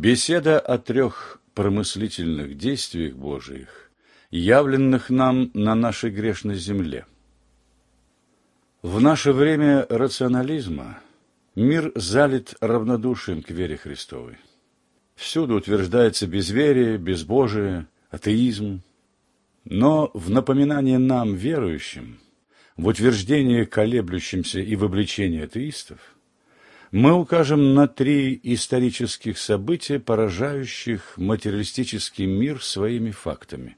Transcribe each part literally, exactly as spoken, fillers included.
Беседа о трех промыслительных действиях Божиих, явленных нам на нашей грешной земле. В наше время рационализма мир залит равнодушием к вере Христовой. Всюду утверждается безверие, безбожие, атеизм. Но в напоминание нам, верующим, в утверждение колеблющимся и в обличении атеистов, мы укажем на три исторических события, поражающих материалистический мир своими фактами.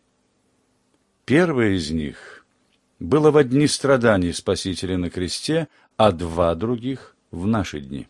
Первое из них было во дни страданий Спасителя на кресте, а два других – в наши дни.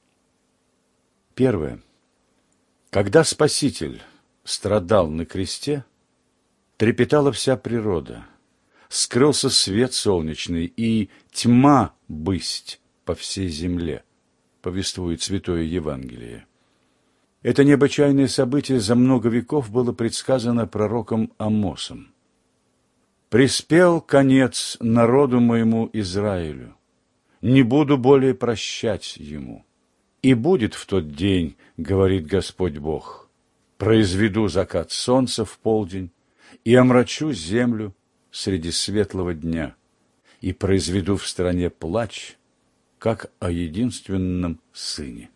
Первое. Когда Спаситель страдал на кресте, трепетала вся природа, скрылся свет солнечный, и тьма бысть по всей земле, повествует Святое Евангелие. Это необычайное событие за много веков было предсказано пророком Амосом. «Приспел конец народу моему Израилю, не буду более прощать ему. И будет в тот день, говорит Господь Бог, произведу закат солнца в полдень и омрачу землю среди светлого дня, и произведу в стране плач, как о единственном сыне».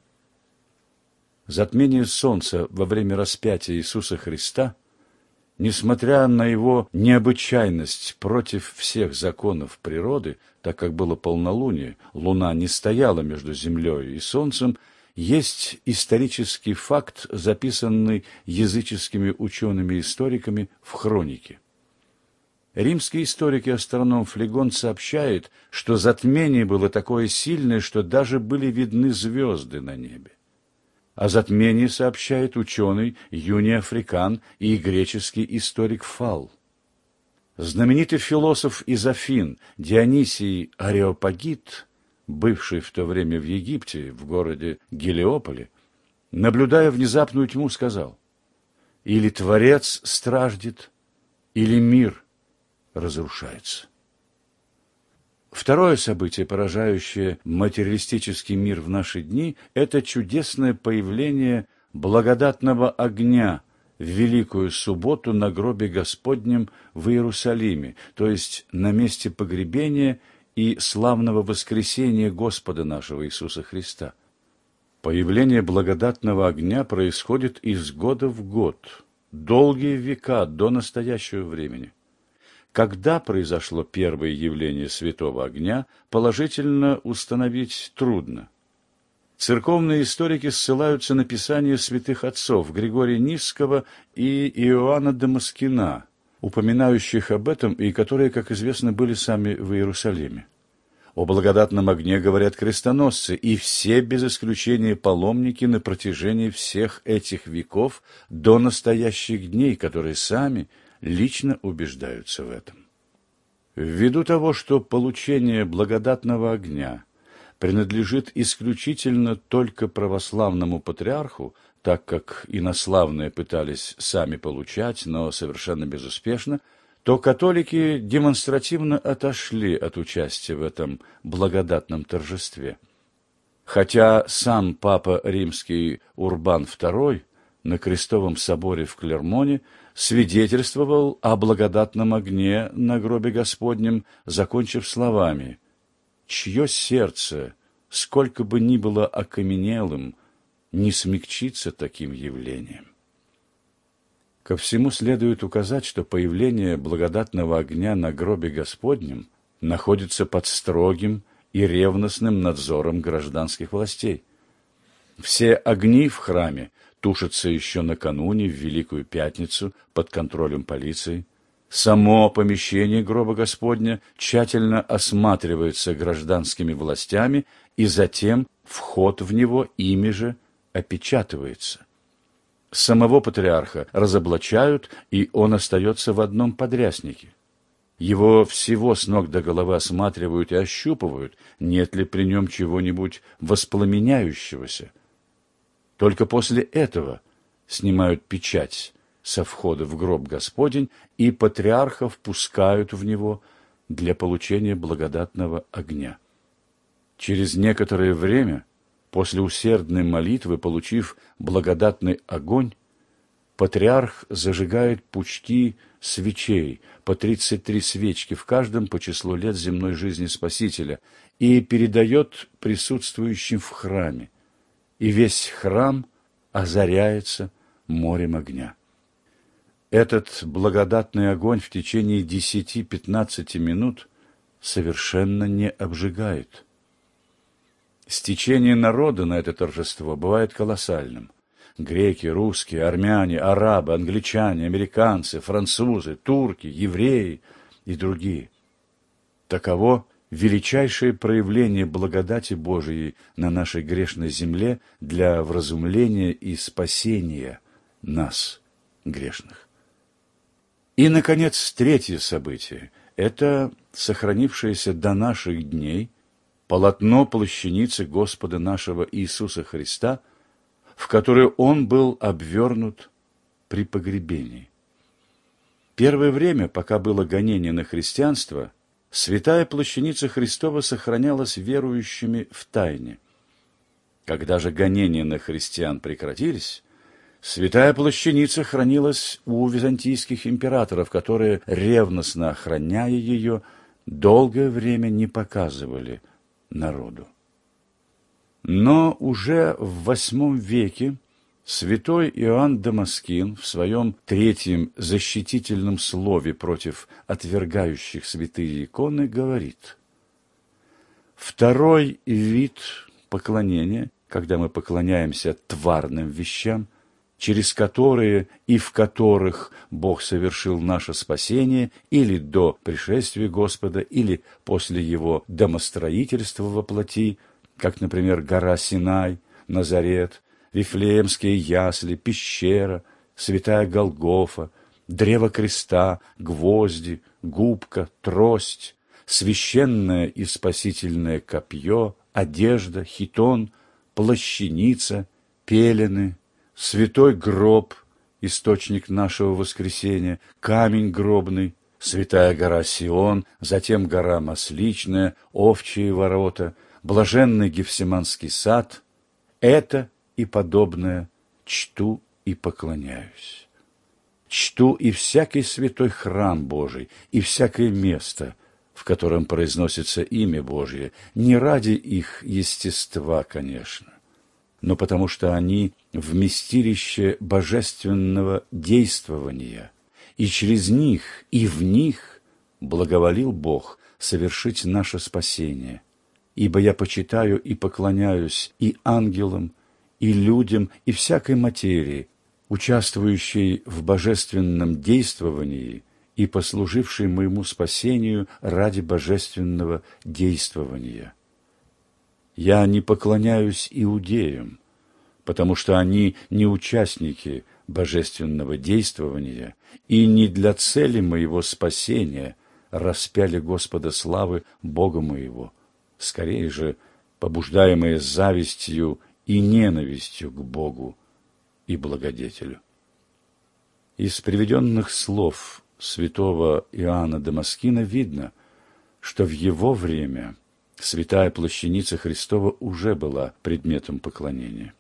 Затмение солнца во время распятия Иисуса Христа, несмотря на его необычайность против всех законов природы, так как было полнолуние, луна не стояла между землей и солнцем, есть исторический факт, записанный языческими учеными-историками в хронике. Римский историк и астроном Флегон сообщает, что затмение было такое сильное, что даже были видны звезды на небе. О затмении сообщает ученый Юний Африкан и греческий историк Фал. Знаменитый философ из Афин Дионисий Ареопагит, бывший в то время в Египте, в городе Гелиополе, наблюдая внезапную тьму, сказал: «Или Творец страждет, или мир разрушается». Второе событие, поражающее материалистический мир в наши дни, это чудесное появление благодатного огня в Великую Субботу на гробе Господнем в Иерусалиме, то есть на месте погребения и славного воскресения Господа нашего Иисуса Христа. Появление благодатного огня происходит из года в год, долгие века до настоящего времени. Когда произошло первое явление святого огня, положительно установить трудно. Церковные историки ссылаются на писания святых отцов Григория Нисского и Иоанна Дамаскина, упоминающих об этом и которые, как известно, были сами в Иерусалиме. О благодатном огне говорят крестоносцы, и все без исключения паломники на протяжении всех этих веков до настоящих дней, которые сами лично убеждаются в этом. Ввиду того, что получение благодатного огня принадлежит исключительно только православному патриарху, так как инославные пытались сами получать, но совершенно безуспешно, то католики демонстративно отошли от участия в этом благодатном торжестве. Хотя сам папа римский Урбан второй на крестовом соборе в Клермоне свидетельствовал о благодатном огне на гробе Господнем, закончив словами: «Чье сердце, сколько бы ни было окаменелым, не смягчится таким явлением». Ко всему следует указать, что появление благодатного огня на гробе Господнем находится под строгим и ревностным надзором гражданских властей. Все огни в храме тушатся еще накануне, в Великую Пятницу, под контролем полиции. Само помещение гроба Господня тщательно осматривается гражданскими властями, и затем вход в него ими же опечатывается. Самого патриарха разоблачают, и он остается в одном подряснике. Его всего с ног до головы осматривают и ощупывают, нет ли при нем чего-нибудь воспламеняющегося. Только после этого снимают печать со входа в гроб Господень, и патриарха впускают в него для получения благодатного огня. Через некоторое время После усердной молитвы, получив благодатный огонь, патриарх зажигает пучки свечей, по тридцать три свечки в каждом по числу лет земной жизни Спасителя, и передает присутствующим в храме, и весь храм озаряется морем огня. Этот благодатный огонь в течение десяти-пятнадцати минут совершенно не обжигает. Стечение народа на это торжество бывает колоссальным. Греки, русские, армяне, арабы, англичане, американцы, французы, турки, евреи и другие. Таково величайшее проявление благодати Божией на нашей грешной земле для вразумления и спасения нас, грешных. И, наконец, третье событие – это сохранившееся до наших дней полотно плащаницы Господа нашего Иисуса Христа, в которое Он был обвернут при погребении. Первое время, пока было гонение на христианство, святая плащаница Христова сохранялась верующими в тайне. Когда же гонения на христиан прекратились, святая плащаница хранилась у византийских императоров, которые, ревностно охраняя ее, долгое время не показывали народу. Но уже в восьмом веке святой Иоанн Дамаскин в своем третьем защитительном слове против отвергающих святые иконы говорит: «Второй вид поклонения, когда мы поклоняемся тварным вещам, через которые и в которых Бог совершил наше спасение или до пришествия Господа, или после Его домостроительства во плоти, как, например, гора Синай, Назарет, Вифлеемские ясли, пещера, святая Голгофа, древо креста, гвозди, губка, трость, священное и спасительное копье, одежда, хитон, плащаница, пелены, святой гроб, источник нашего воскресения, камень гробный, святая гора Сион, затем гора Масличная, овчие ворота, блаженный Гефсиманский сад — это и подобное чту и поклоняюсь. Чту и всякий святой храм Божий, и всякое место, в котором произносится имя Божье, не ради их естества, конечно, но потому что они вместилище божественного действования, и через них, и в них благоволил Бог совершить наше спасение. Ибо я почитаю и поклоняюсь и ангелам, и людям, и всякой материи, участвующей в божественном действовании и послужившей моему спасению ради божественного действования. Я не поклоняюсь иудеям, потому что они не участники божественного действования и не для цели моего спасения распяли Господа славы Бога моего, скорее же побуждаемые завистью и ненавистью к Богу и благодетелю. Из приведенных слов святого Иоанна Дамаскина видно, что в его время святая плащаница Христова уже была предметом поклонения.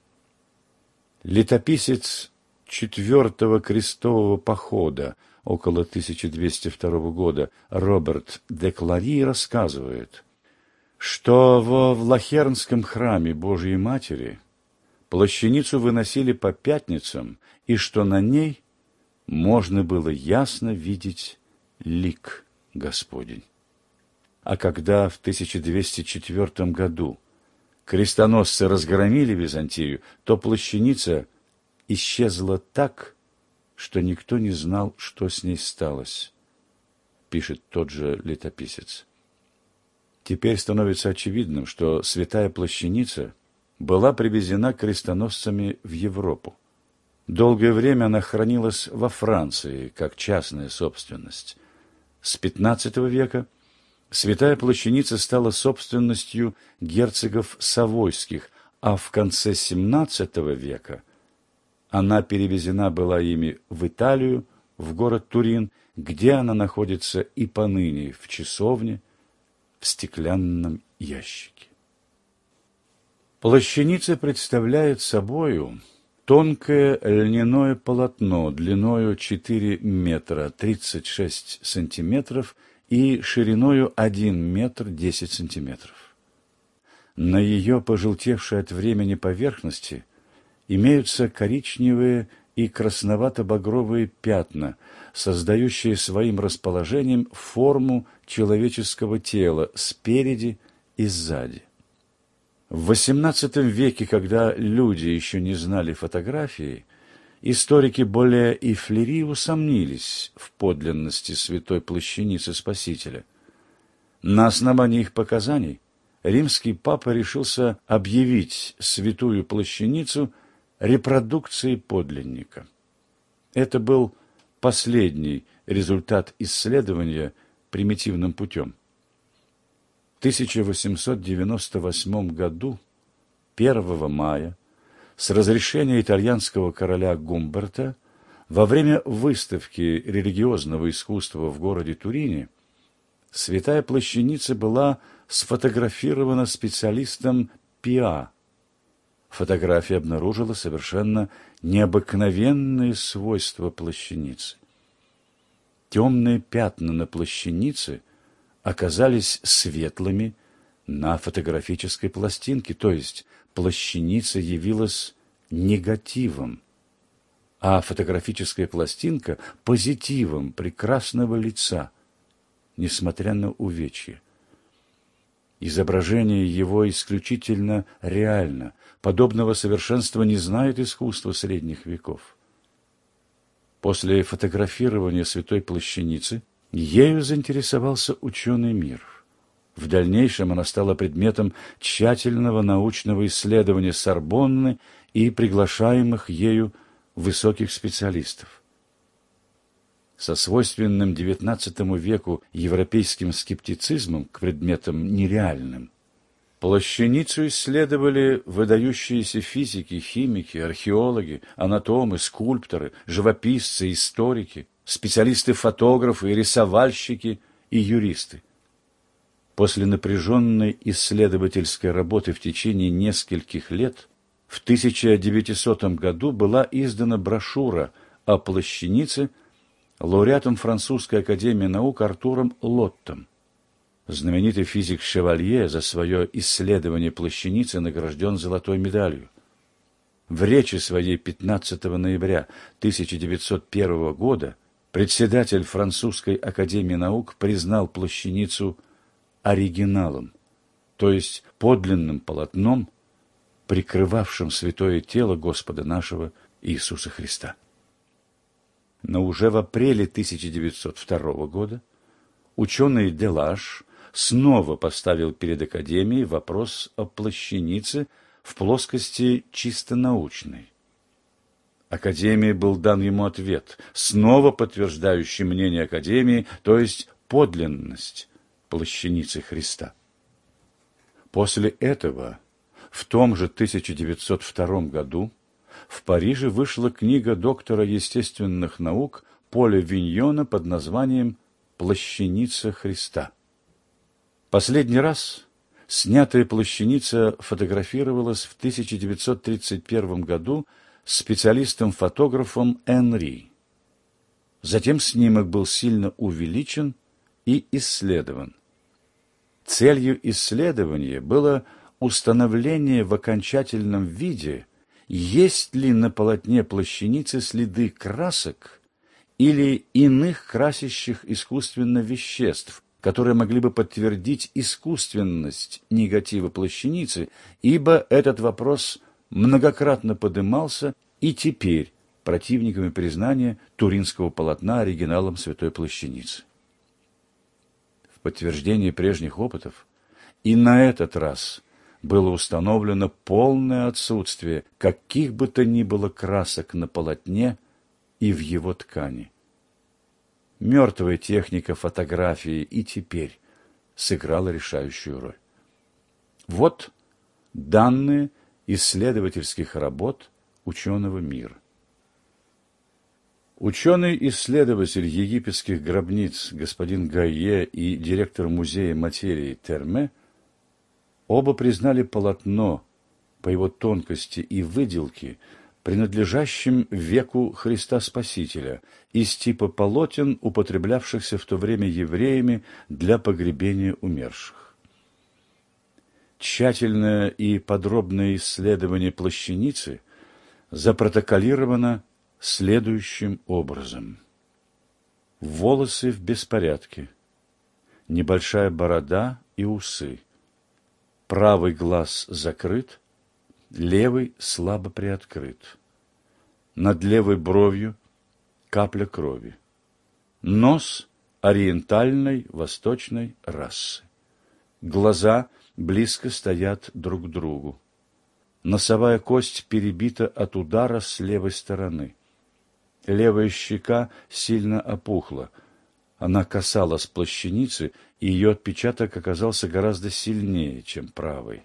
Летописец четвертого крестового похода около тысяча двести второго года Роберт де Клари рассказывает, что во Влахернском храме Божией Матери плащаницу выносили по пятницам, и что на ней можно было ясно видеть лик Господень. А когда в тысяча двести четвёртом году крестоносцы разгромили Византию, то плащаница исчезла так, что никто не знал, что с ней сталось, пишет тот же летописец. Теперь становится очевидным, что святая плащаница была привезена крестоносцами в Европу. Долгое время она хранилась во Франции, как частная собственность. С пятнадцатого века святая плащаница стала собственностью герцогов Савойских, а в конце семнадцатого века она перевезена была ими в Италию, в город Турин, где она находится и поныне в часовне, в стеклянном ящике. Плащаница представляет собою тонкое льняное полотно длиною четыре метра тридцать шесть сантиметров и шириною один метр десять сантиметров. На ее пожелтевшей от времени поверхности имеются коричневые и красновато-багровые пятна, создающие своим расположением форму человеческого тела спереди и сзади. В восемнадцатом веке, когда люди еще не знали фотографии, историки Боле и Флери усомнились в подлинности святой плащаницы Спасителя. На основании их показаний римский папа решился объявить святую плащаницу репродукцией подлинника. Это был последний результат исследования примитивным путем. В тысяча восемьсот девяносто восьмом году, первого мая, с разрешения итальянского короля Гумберта, во время выставки религиозного искусства в городе Турине, святая плащаница была сфотографирована специалистом Пиа. Фотография обнаружила совершенно необыкновенные свойства плащаницы. Темные пятна на плащанице оказались светлыми на фотографической пластинке, то есть плащаница явилась негативом, а фотографическая пластинка – позитивом прекрасного лица, несмотря на увечье. Изображение его исключительно реально, подобного совершенства не знает искусство средних веков. После фотографирования святой плащаницы ею заинтересовался ученый мир. В дальнейшем она стала предметом тщательного научного исследования Сорбонны и приглашаемых ею высоких специалистов. Со свойственным девятнадцатому веку европейским скептицизмом к предметам нереальным плащаницу исследовали выдающиеся физики, химики, археологи, анатомы, скульпторы, живописцы, историки, специалисты-фотографы, рисовальщики и юристы. После напряженной исследовательской работы в течение нескольких лет в тысяча девятисотом году была издана брошюра о плащанице лауреатом Французской академии наук Артуром Лоттом. Знаменитый физик Шевалье за свое исследование плащаницы награжден золотой медалью. В речи своей пятнадцатого ноября тысяча девятьсот первого года председатель Французской академии наук признал плащаницу оригиналом, то есть подлинным полотном, прикрывавшим святое тело Господа нашего Иисуса Христа. Но уже в апреле тысяча девятьсот второго года ученый Делаш снова поставил перед Академией вопрос о плащанице в плоскости чисто научной. Академии был дан ему ответ, снова подтверждающий мнение Академии, то есть подлинность плащаницы Христа. После этого, в том же тысяча девятьсот втором году, в Париже вышла книга доктора естественных наук Поля Виньона под названием «Плащаница Христа». Последний раз снятая плащаница фотографировалась в тысяча девятьсот тридцать первом году специалистом-фотографом Энри. Затем снимок был сильно увеличен и исследован. Целью исследования было установление в окончательном виде, есть ли на полотне плащаницы следы красок или иных красящих искусственно веществ, которые могли бы подтвердить искусственность негатива плащаницы, ибо этот вопрос многократно подымался и теперь противниками признания туринского полотна оригиналом святой плащаницы. В подтверждение прежних опытов и на этот раз было установлено полное отсутствие каких бы то ни было красок на полотне и в его ткани. Мертвая техника фотографии и теперь сыграла решающую роль. Вот данные исследовательских работ ученого мира. Ученый-исследователь египетских гробниц господин Гайе и директор музея материи Терме оба признали полотно по его тонкости и выделке, принадлежащим веку Христа Спасителя, из типа полотен, употреблявшихся в то время евреями для погребения умерших. Тщательное и подробное исследование плащаницы запротоколировано следующим образом. Волосы в беспорядке, небольшая борода и усы, правый глаз закрыт, левый слабо приоткрыт, над левой бровью капля крови, нос ориентальной восточной расы, глаза близко стоят друг к другу, носовая кость перебита от удара с левой стороны, левая щека сильно опухла, она касалась плащаницы, и ее отпечаток оказался гораздо сильнее, чем правый.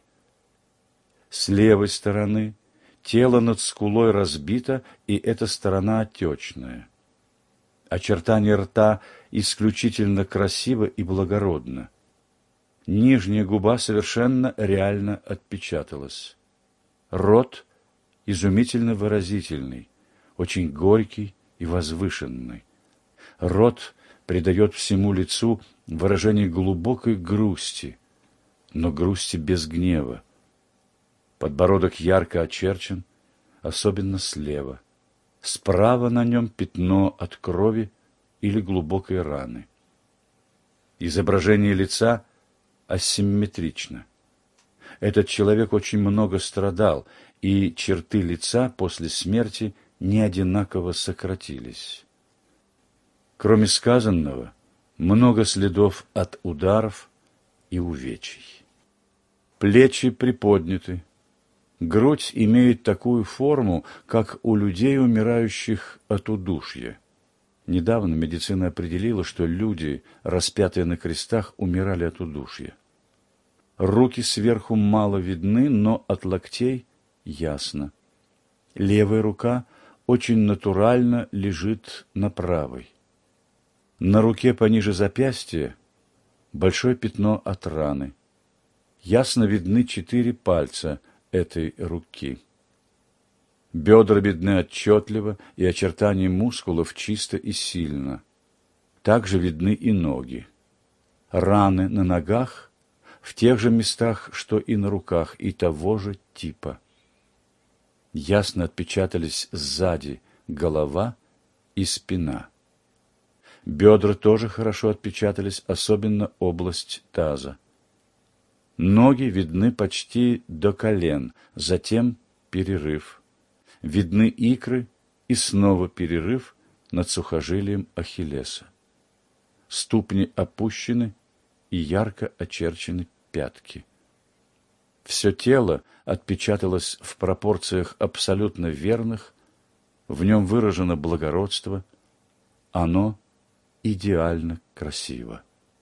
С левой стороны тело над скулой разбито, и эта сторона отечная. Очертание рта исключительно красиво и благородно. Нижняя губа совершенно реально отпечаталась. Рот изумительно выразительный, очень горький и возвышенный. Рот придает всему лицу выражение глубокой грусти, но грусти без гнева. Подбородок ярко очерчен, особенно слева. Справа на нем пятно от крови или глубокой раны. Изображение лица асимметрично. Этот человек очень много страдал, и черты лица после смерти не одинаково сократились. Кроме сказанного, много следов от ударов и увечий. Плечи приподняты. Грудь имеет такую форму, как у людей, умирающих от удушья. Недавно медицина определила, что люди, распятые на крестах, умирали от удушья. Руки сверху мало видны, но от локтей ясно. Левая рука очень натурально лежит на правой. На руке пониже запястья большое пятно от раны. Ясно видны четыре пальца этой руки. Бедра видны отчетливо, и очертания мускулов чисто и сильно. Также видны и ноги. Раны на ногах в тех же местах, что и на руках, и того же типа. Ясно отпечатались сзади голова и спина. Бедра тоже хорошо отпечатались, особенно область таза. Ноги видны почти до колен, затем перерыв. Видны икры и снова перерыв над сухожилием Ахиллеса. Ступни опущены и ярко очерчены пятки. Все тело отпечаталось в пропорциях абсолютно верных, в нем выражено благородство, оно идеально красиво.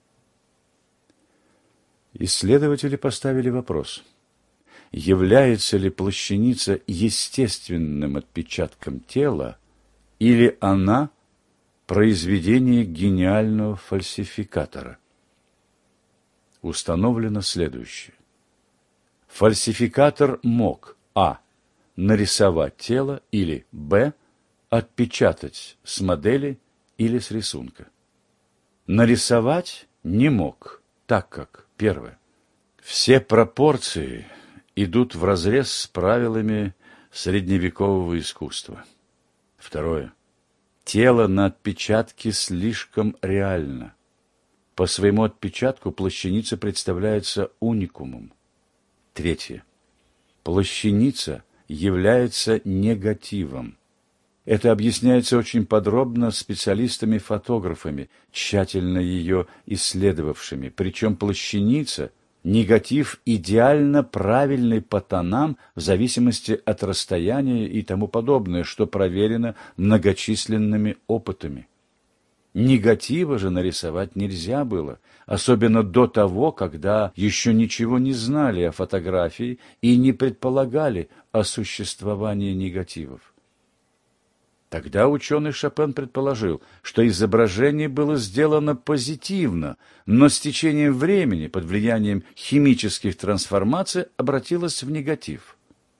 Исследователи поставили вопрос: является ли плащаница естественным отпечатком тела, или она произведение гениального фальсификатора? Установлено следующее. Фальсификатор мог а. нарисовать тело, или б. отпечатать с модели или с рисунка. Нарисовать не мог, так как, первое, все пропорции идут вразрез с правилами средневекового искусства. Второе, тело на отпечатке слишком реально. По своему отпечатку плащаница представляется уникумом. Третье, плащаница является негативом. Это объясняется очень подробно специалистами-фотографами, тщательно ее исследовавшими. Причем плащаница – негатив идеально правильный по тонам в зависимости от расстояния и тому подобное, что проверено многочисленными опытами. Негатива же нарисовать нельзя было, особенно до того, когда еще ничего не знали о фотографии и не предполагали о существовании негативов. Тогда ученый Шопен предположил, что изображение было сделано позитивно, но с течением времени, под влиянием химических трансформаций, обратилось в негатив.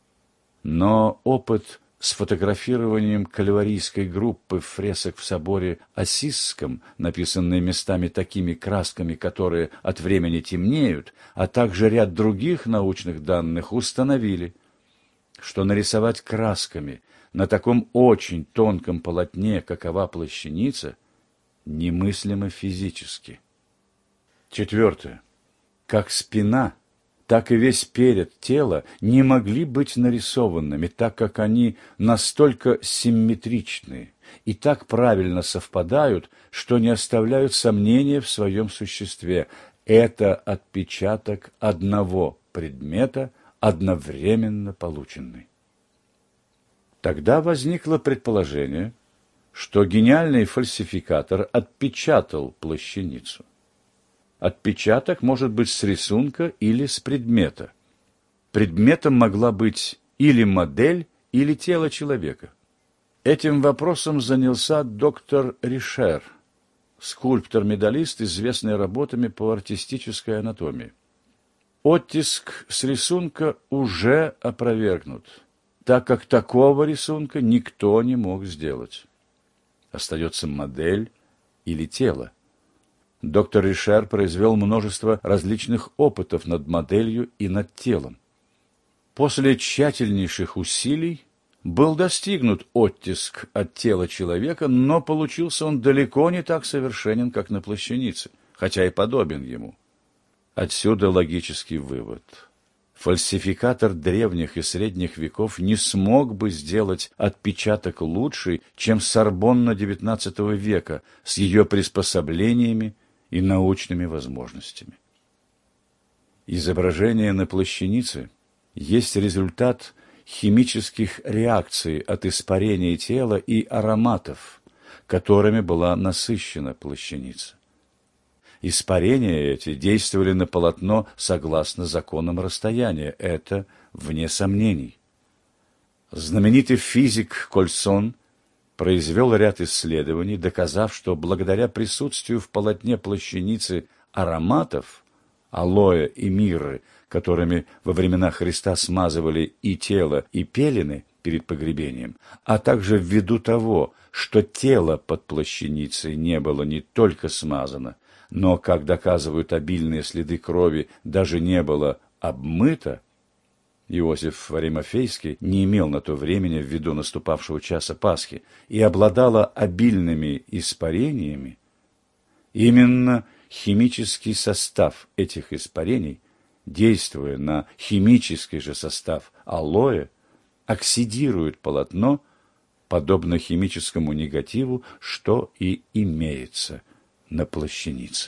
Но опыт с фотографированием кальварийской группы фресок в соборе Ассизском, написанные местами такими красками, которые от времени темнеют, а также ряд других научных данных установили, что нарисовать красками на таком очень тонком полотне, какова плащаница, немыслимо физически. Четвертое. Как спина, так и весь перед тела не могли быть нарисованными, так как они настолько симметричны и так правильно совпадают, что не оставляют сомнения в своем существе. Это отпечаток одного предмета, одновременно полученный. Тогда возникло предположение, что гениальный фальсификатор отпечатал плащаницу. Отпечаток может быть с рисунка или с предмета. Предметом могла быть или модель, или тело человека. Этим вопросом занялся доктор Ришер, скульптор-медалист, известный работами по артистической анатомии. Оттиск с рисунка уже опровергнут, так как такого рисунка никто не мог сделать. Остается модель или тело. Доктор Ришер произвел множество различных опытов над моделью и над телом. После тщательнейших усилий был достигнут оттиск от тела человека, но получился он далеко не так совершенен, как на плащанице, хотя и подобен ему. Отсюда логический вывод. Фальсификатор древних и средних веков не смог бы сделать отпечаток лучше, чем Сорбонна девятнадцатого века с ее приспособлениями и научными возможностями. Изображение на плащанице есть результат химических реакций от испарения тела и ароматов, которыми была насыщена плащаница. Испарения эти действовали на полотно согласно законам расстояния, это вне сомнений. Знаменитый физик Кольсон произвел ряд исследований, доказав, что благодаря присутствию в полотне плащаницы ароматов, алоэ и мирры, которыми во времена Христа смазывали и тело, и пелены перед погребением, а также ввиду того, что тело под плащаницей не было не только смазано, но, как доказывают обильные следы крови, даже не было обмыто, Иосиф Аримафейский не имел на то времени ввиду наступавшего часа Пасхи и обладала обильными испарениями, именно химический состав этих испарений, действуя на химический же состав алоэ, оксидирует полотно, подобно химическому негативу, что и имеется на плащанице.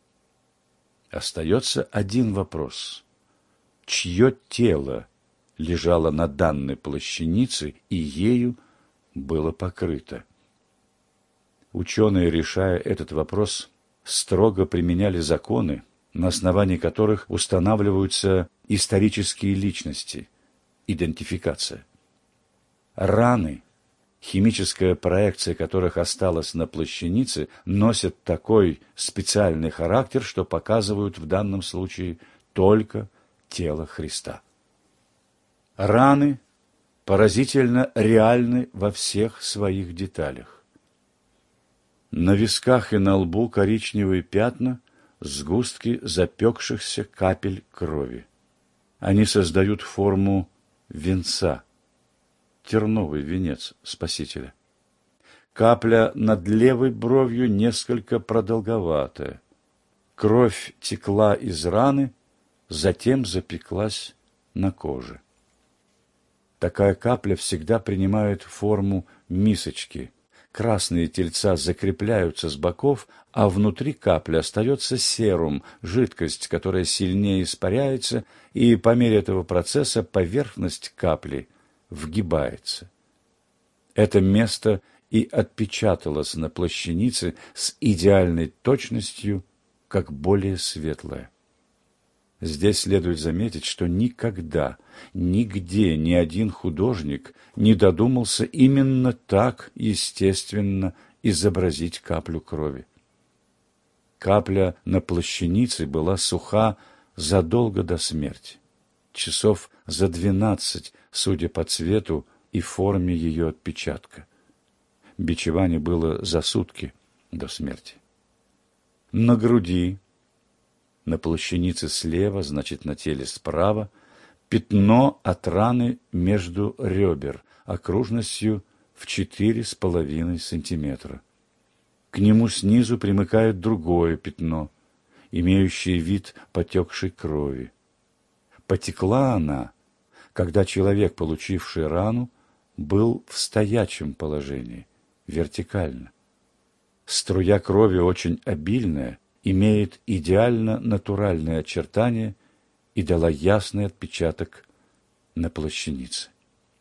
Остается один вопрос. Чье тело лежало на данной плащанице и ею было покрыто? Ученые, решая этот вопрос, строго применяли законы, на основании которых устанавливаются исторические личности, идентификация. Раны, химическая проекция которых осталась на плащанице, носят такой специальный характер, что показывают в данном случае только тело Христа. Раны поразительно реальны во всех своих деталях. На висках и на лбу коричневые пятна, сгустки запекшихся капель крови. Они создают форму венца, терновый венец Спасителя. Капля над левой бровью несколько продолговатая. Кровь текла из раны, затем запеклась на коже. Такая капля всегда принимает форму мисочки. Красные тельца закрепляются с боков, а внутри капли остается серум, жидкость, которая сильнее испаряется, и по мере этого процесса поверхность капли вгибается. Это место и отпечаталось на плащанице с идеальной точностью, как более светлое. Здесь следует заметить, что никогда, нигде ни один художник не додумался именно так естественно изобразить каплю крови. Капля на плащанице была суха задолго до смерти. Часов за двенадцать судя по цвету и форме ее отпечатка. Бичевание было за сутки до смерти. На груди, на плащанице слева, значит, на теле справа, пятно от раны между ребер окружностью в четыре с половиной сантиметра. К нему снизу примыкает другое пятно, имеющее вид потекшей крови. Потекла она, когда человек, получивший рану, был в стоячем положении, вертикально. Струя крови очень обильная, имеет идеально натуральные очертания и дала ясный отпечаток на плащанице.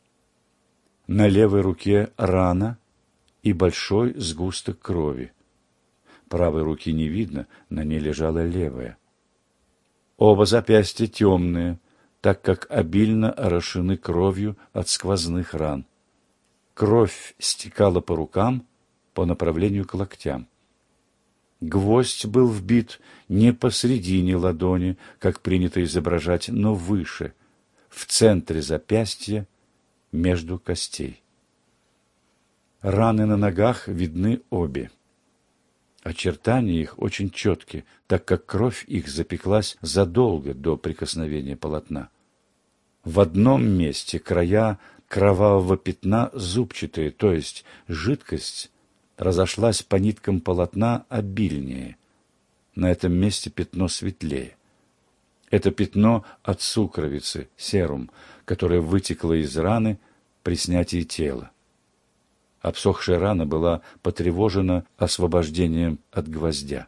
На левой руке рана и большой сгусток крови. Правой руки не видно, на ней лежала левая. Оба запястья темные, так как обильно орошены кровью от сквозных ран. Кровь стекала по рукам по направлению к локтям. Гвоздь был вбит не посредине ладони, как принято изображать, но выше, в центре запястья, между костей. Раны на ногах видны обе. Очертания их очень четкие, так как кровь их запеклась задолго до прикосновения полотна. В одном месте края кровавого пятна зубчатые, то есть жидкость разошлась по ниткам полотна обильнее. На этом месте пятно светлее. Это пятно от сукровицы, серум, которое вытекло из раны при снятии тела. Обсохшая рана была потревожена освобождением от гвоздя.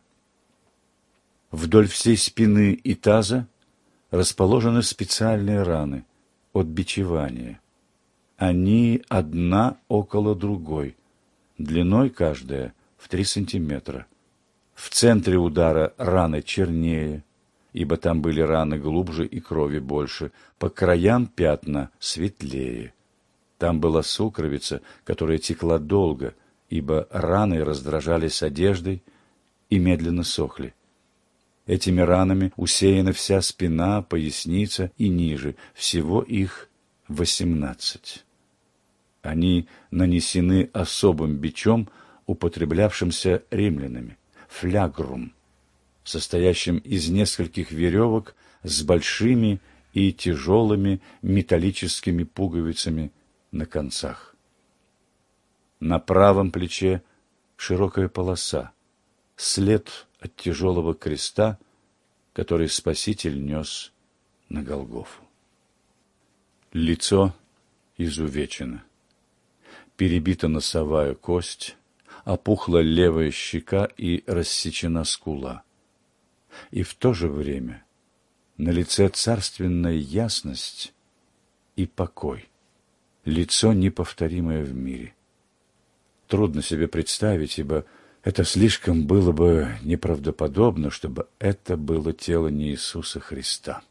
Вдоль всей спины и таза расположены специальные раны от бичевания. Они одна около другой, длиной каждая в три сантиметра. В центре удара раны чернее, ибо там были раны глубже и крови больше, по краям пятна светлее. Там была сукровица, которая текла долго, ибо раны раздражались одеждой и медленно сохли. Этими ранами усеяна вся спина, поясница и ниже, всего их восемнадцать. Они нанесены особым бичом, употреблявшимся римлянами, флягрум, состоящим из нескольких веревок с большими и тяжелыми металлическими пуговицами на концах. На правом плече широкая полоса, след от тяжелого креста, который Спаситель нес на Голгофу. Лицо изувечено. Перебита носовая кость, опухла левая щека и рассечена скула. И в то же время на лице царственная ясность и покой. Лицо неповторимое в мире. Трудно себе представить, ибо это слишком было бы неправдоподобно, чтобы это было тело не Иисуса Христа.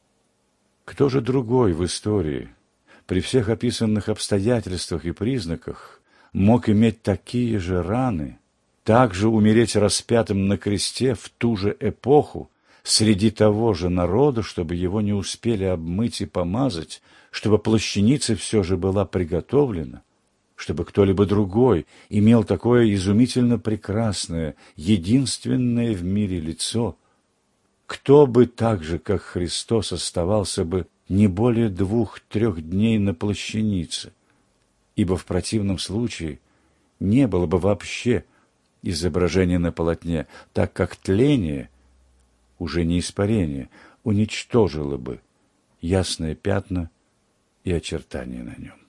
Кто же другой в истории, при всех описанных обстоятельствах и признаках, мог иметь такие же раны, также умереть распятым на кресте в ту же эпоху, среди того же народа, чтобы его не успели обмыть и помазать, чтобы плащаница все же была приготовлена, чтобы кто-либо другой имел такое изумительно прекрасное, единственное в мире лицо, кто бы так же, как Христос, оставался бы не более двух-трех дней на плащанице, ибо в противном случае не было бы вообще изображения на полотне, так как тление, уже не испарение, уничтожило бы ясные пятна и очертания на нем.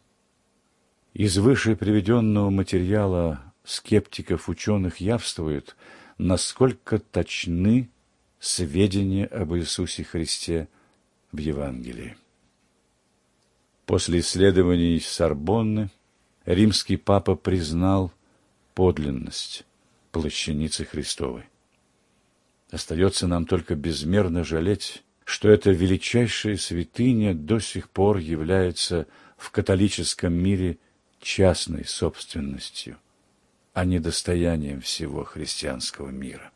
Из выше приведенного материала скептиков-ученых явствует, насколько точны сведения об Иисусе Христе в Евангелии. После исследований Сорбонны римский папа признал подлинность плащаницы Христовой. Остается нам только безмерно жалеть, что эта величайшая святыня до сих пор является в католическом мире частной собственностью, а не достоянием всего христианского мира.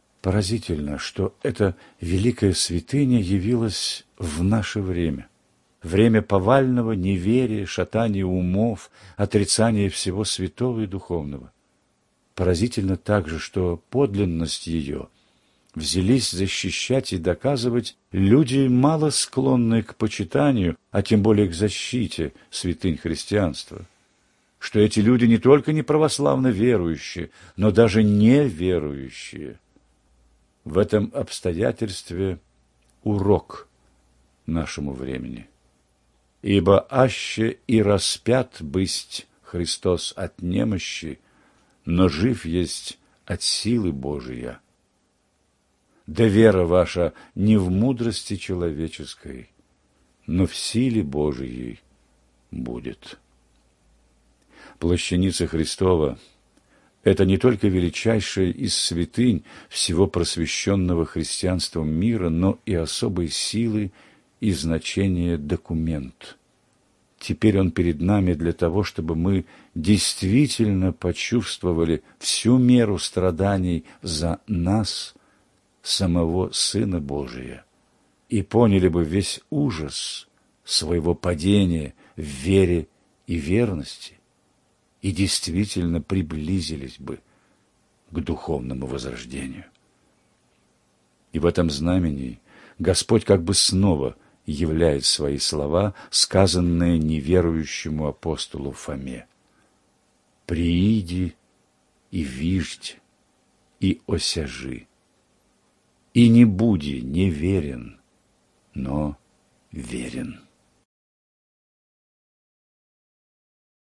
Поразительно, что эта великая святыня явилась в наше время, время повального неверия, шатания умов, отрицания всего святого и духовного. Поразительно также, что подлинность ее взялись защищать и доказывать люди, мало склонные к почитанию, а тем более к защите святынь христианства. Что эти люди не только не православно верующие, но даже неверующие. В этом обстоятельстве урок нашему времени. Ибо аще и распят бысть Христос от немощи, но жив есть от силы Божия. Да вера ваша не в мудрости человеческой, но в силе Божией будет. Плащаница Христова – это не только величайшая из святынь всего просвещенного христианством мира, но и особой силы и значения документ. Теперь он перед нами для того, чтобы мы действительно почувствовали всю меру страданий за нас, самого Сына Божия, и поняли бы весь ужас своего падения в вере и верности, и действительно приблизились бы к духовному возрождению. И в этом знамени Господь как бы снова являет свои слова, сказанные неверующему апостолу Фоме. «Прииди и виждь, и осяжи, и не буди неверен, но верен».